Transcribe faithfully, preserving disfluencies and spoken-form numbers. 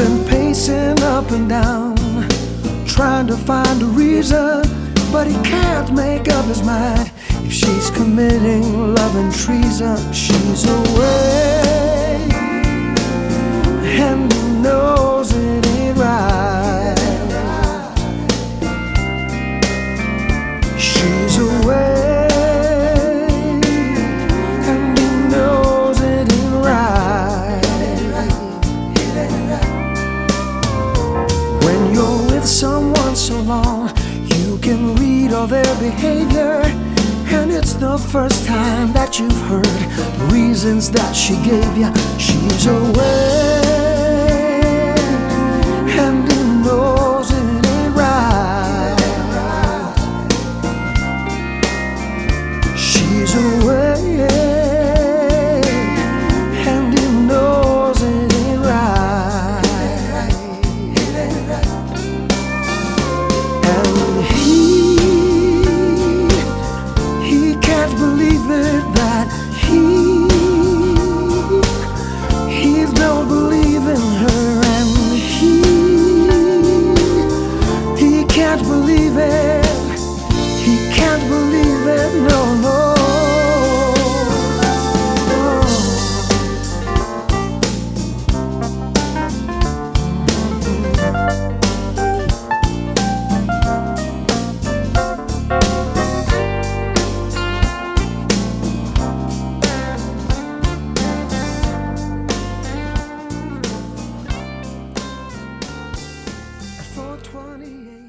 been pacing up and down, trying to find a reason, but he can't make up his mind. If she's committing love and treason, she's away, and he knows it ain't right. She's away, and he knows it ain't right. When you're with someone so long, you can read all their behavior, and it's the first time that you've heard the reasons that she gave you. She's away, and he knows it ain't right. She's away, and he knows it ain't right. And he can't believe it, that he he don't believe in her, and he he can't believe it, he can't believe it, no, no, four twenty-eight